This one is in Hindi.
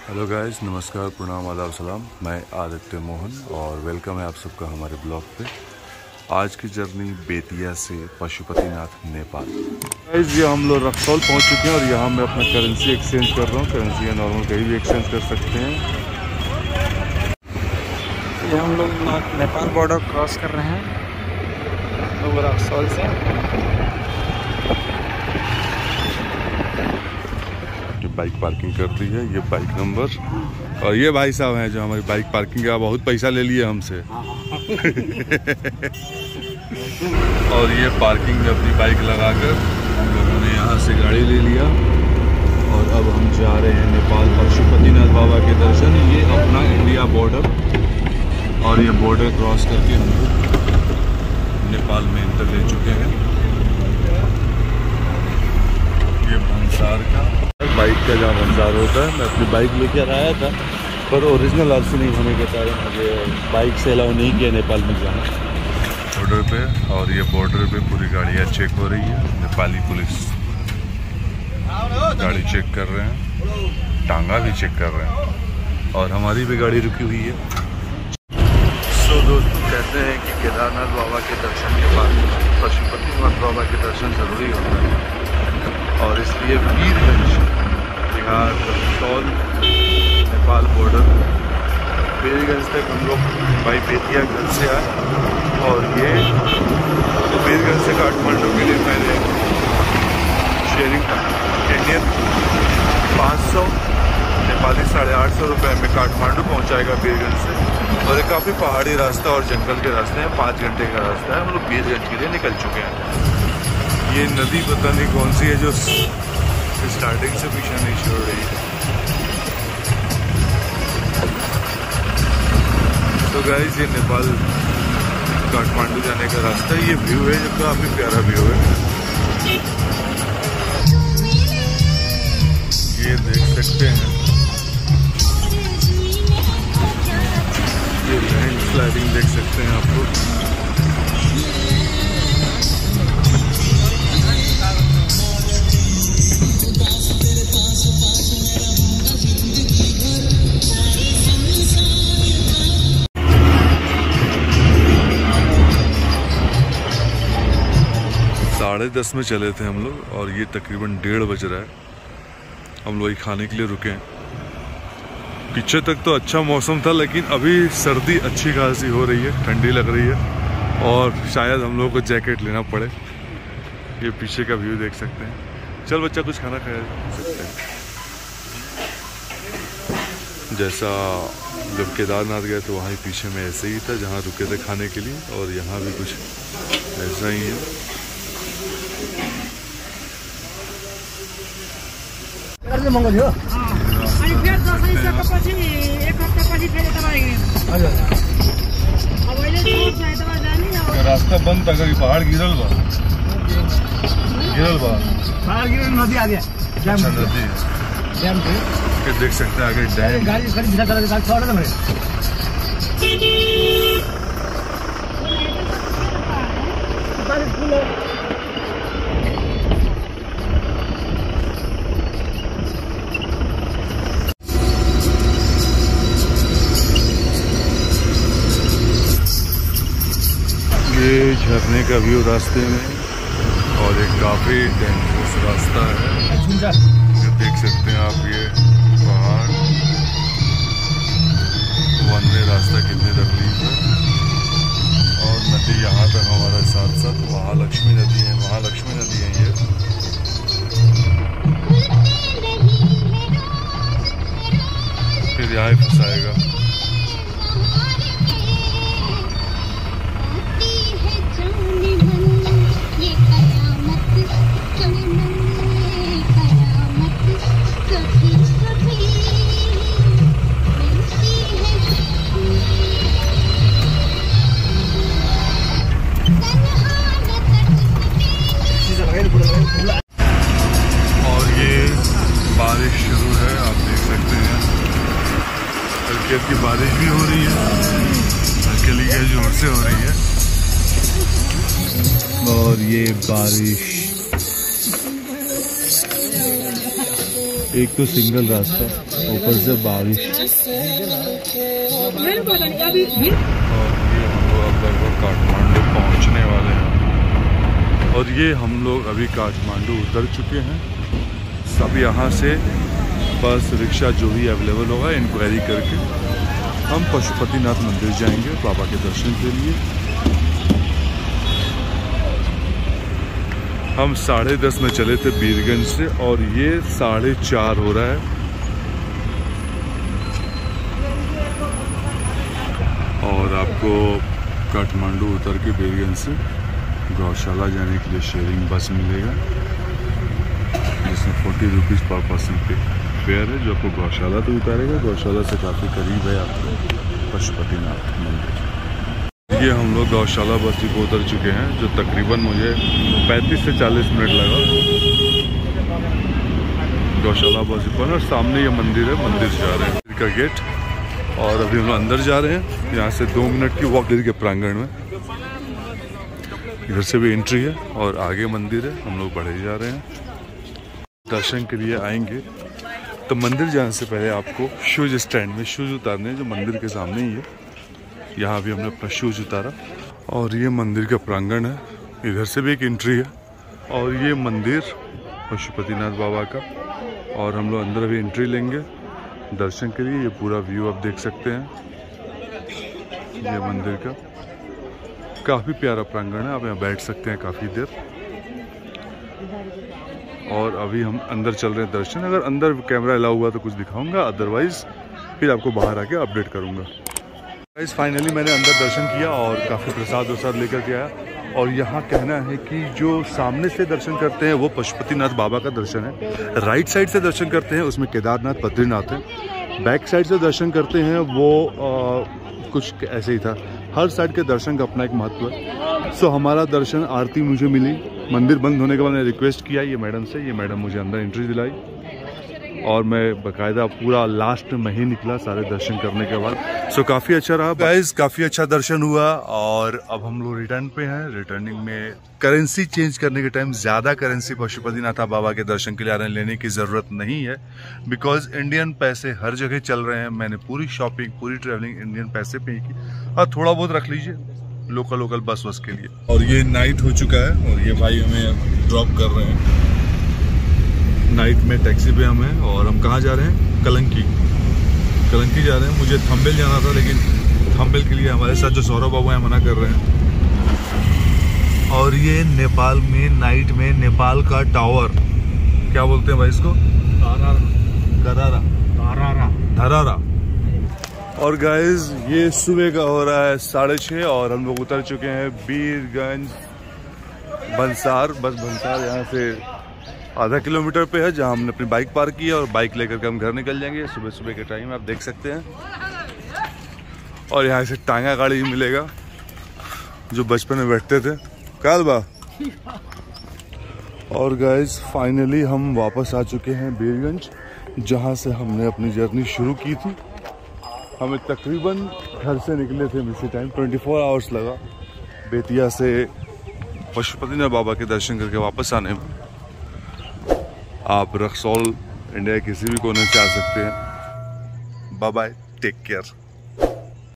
हेलो गाइस, नमस्कार, प्रणाम, आदाब, सलाम। मैं आदित्य मोहन और वेलकम है आप सबका हमारे ब्लॉग पे। आज की जर्नी बेतिया से पशुपतिनाथ, नेपाल। गाइस, ये हम लोग रक्सौल पहुंच चुके हैं और यहाँ मैं अपना करेंसी एक्सचेंज कर रहा हूँ। करेंसी या नॉर्मल कहीं भी एक्सचेंज कर सकते हैं। ये हम लोग नेपाल बॉर्डर क्रॉस कर रहे हैं लोग रक्सौल से। बाइक पार्किंग कर दी है, ये बाइक नंबर। और ये भाई साहब हैं जो हमारी बाइक पार्किंग का बहुत पैसा ले लिए हमसे। और ये पार्किंग में अपनी बाइक लगाकर हम लोगों ने यहाँ से गाड़ी ले लिया और अब हम जा रहे हैं नेपाल पशुपतिनाथ बाबा के दर्शन। ये अपना इंडिया बॉर्डर और ये बॉर्डर क्रॉस करके हम लोग नेपाल में एंटर ले चुके हैं। ये भंसार का बाइक का जहाँ भंसार होता है, मैं अपनी बाइक लेकर आया था पर ओरिजिनल आरसी नहीं होने के कारण मुझे बाइक से अलाउ नहीं किया नेपाल में जाना बॉर्डर पे। और ये बॉर्डर पे पूरी गाड़ियाँ चेक हो रही है। नेपाली पुलिस गाड़ी चेक कर रहे हैं, टांगा भी चेक कर रहे हैं और हमारी भी गाड़ी रुकी हुई है। तो दोस्तों, कहते हैं कि केदारनाथ बाबा के दर्शन के बाद पशुपतिनाथ बाबा के दर्शन जरूरी होता है और इसलिए वीरगंज बिहार रक्सौल नेपाल बॉर्डर वीरगंज तक हम लोग भाई बेतिया घर से आए और ये वीरगंज से काठमांडू के लिए मैंने शेयरिंग इंडियन 500 नेपाली 850 रुपये में काठमांडू पहुंचाएगा वीरगंज से। और ये काफ़ी पहाड़ी रास्ता और जंगल के रास्ते हैं, 5 घंटे का रास्ता है। हम लोग वीरगंज के लिए निकल चुके हैं। ये नदी पता नहीं कौन सी है जो स्टार्टिंग से पीछे नहीं छोड़ रही है। तो गाइस, ये नेपाल काठमांडू जाने का रास्ता है। ये व्यू है जो काफ़ी प्यारा व्यू है। ये देख सकते हैं, ये लैंड स्लाइडिंग देख सकते हैं आप लोग। साढ़े 10 में चले थे हम लोग और ये तकरीबन 1:30 बज रहा है। हम लोग खाने के लिए रुके हैं। पीछे तक तो अच्छा मौसम था लेकिन अभी सर्दी अच्छी खासी हो रही है, ठंडी लग रही है और शायद हम लोग को जैकेट लेना पड़े। ये पीछे का व्यू देख सकते हैं। चल बच्चा, कुछ खाना खा सकते हैं। जैसा जब केदारनाथ गए तो वहाँ ही पीछे में ऐसे ही था जहाँ रुके थे खाने के लिए और यहाँ भी कुछ ऐसा ही है। रास्ता बंद था, पहाड़ गिरल बा नदी आ गया। अच्छा, नदी है। देख सकते हैं आगे डैम। ये झरने का व्यू रास्ते में और एक काफ़ी डेंजरस रास्ता है। ये देख सकते हैं आप, ये पहाड़, वन वे रास्ता कितनी तकलीफ है। और नदी यहाँ तक हमारे साथ साथ महालक्ष्मी नदी है, महालक्ष्मी नदी है ये। फिर यहाँ फंसाएगा। और ये बारिश शुरू है, आप देख सकते हैं। हल्की हल्की बारिश भी हो रही है, हल्की हल्की जोर से हो रही है। और ये बारिश, एक तो सिंगल रास्ता ऊपर से बारिश। और ये हम लोग अब लगभग काठमांडू पहुंचने वाले हैं। और ये हम लोग अभी काठमांडू उतर चुके हैं। सब यहाँ से बस रिक्शा जो भी अवेलेबल होगा इंक्वायरी करके हम पशुपतिनाथ मंदिर जाएंगे बाबा के दर्शन के लिए। हम 10:30 में चले थे बीरगंज से और ये 4:30 हो रहा है। और आपको काठमांडू उतर के बीरगंज से गौशाला जाने के लिए शेयरिंग बस मिलेगा, जिसमें 40 रुपीज़ पर पर्सन पे फेयर है, जो आपको गौशाला तो उतारेगा। गौशाला से काफ़ी करीब है आपको पशुपतिनाथ मंदिर। ये हम लोग गौशाला बस डिपो उतर चुके हैं, जो तकरीबन मुझे 35 से 40 मिनट लगा गौशाला बस डिपो। और सामने ये मंदिर है, मंदिर जा रहे हैं का गेट। और अभी हम अंदर जा रहे हैं, यहाँ से 2 मिनट की वॉक के प्रांगण में। इधर से भी एंट्री है और आगे मंदिर है। हम लोग बढ़े जा रहे हैं, दर्शन के लिए आएंगे। तो मंदिर जाने से पहले आपको शूज स्टैंड में शूज उतारने हैं, जो मंदिर के सामने ही है। यहाँ भी हमने अपना शूज उतारा और ये मंदिर का प्रांगण है। इधर से भी एक एंट्री है और ये मंदिर पशुपतिनाथ बाबा का। और हम लोग अंदर अभी एंट्री लेंगे दर्शन के लिए। ये पूरा व्यू आप देख सकते हैं ये मंदिर का। काफ़ी प्यारा प्रांगण है, आप यहाँ बैठ सकते हैं काफ़ी देर। और अभी हम अंदर चल रहे हैं दर्शन। अगर अंदर कैमरा अलाउ हुआ तो कुछ दिखाऊंगा, अदरवाइज फिर आपको बाहर आके अपडेट करूंगा। गाइस फाइनली मैंने अंदर दर्शन किया और काफ़ी प्रसाद वसाद लेकर के आया। और यहाँ कहना है कि जो सामने से दर्शन करते हैं वो पशुपतिनाथ बाबा का दर्शन है, राइट साइड से दर्शन करते हैं उसमें केदारनाथ बद्रीनाथ है, बैक साइड से दर्शन करते हैं वो कुछ ऐसे ही था। हर साइड के दर्शन का अपना एक महत्व है। सो हमारा दर्शन आरती मुझे मिली। मंदिर बंद होने के बाद मैंने रिक्वेस्ट किया ये मैडम से, ये मैडम मुझे अंदर एंट्री दिलाई और मैं बाकायदा पूरा लास्ट में ही निकला सारे दर्शन करने के बाद। सो काफ़ी अच्छा रहा गाइस, काफ़ी अच्छा दर्शन हुआ। और अब हम लोग रिटर्न पे हैं। रिटर्निंग में करेंसी चेंज करने के टाइम ज़्यादा करेंसी पशुपतिनाथ बाबा के दर्शन के लिए लेने की ज़रूरत नहीं है, बिकॉज इंडियन पैसे हर जगह चल रहे हैं। मैंने पूरी शॉपिंग पूरी ट्रैवलिंग इंडियन पैसे पे ही की। और थोड़ा बहुत रख लीजिए लोकल बस के लिए। और ये नाइट हो चुका है और ये भाई हमें ड्रॉप कर रहे हैं नाइट में टैक्सी पे हम हैं। और हम कहाँ जा रहे हैं? कलंकी जा रहे हैं। मुझे थंबेल जाना था, लेकिन थंबेल के लिए हमारे साथ जो सौरभ बाबू हैं मना कर रहे हैं। और ये नेपाल में नाइट में नेपाल का टावर, क्या बोलते हैं भाई इसको? धरारा। और गाइज ये सुबह का हो रहा है 6:30 और हम लोग उतर चुके हैं बीरगंज बंसार। बस बंसार यहाँ से आधा किलोमीटर पे है, जहाँ हमने अपनी बाइक पार्क की है और बाइक लेकर के हम घर निकल जाएंगे। सुबह सुबह के टाइम आप देख सकते हैं। और यहाँ से टांगा गाड़ी मिलेगा, जो बचपन में बैठते थे काल बा। और गाइज फाइनली हम वापस आ चुके हैं बीरगंज, जहाँ से हमने अपनी जर्नी शुरू की थी। हमें तकरीबन घर से निकले थे इसी टाइम 24 आवर्स लगा बेतिया से पशुपतिनाथ बाबा के दर्शन करके वापस आने में। आप रक्सौल इंडिया किसी भी कोने से आ सकते हैं। Bye bye, take care.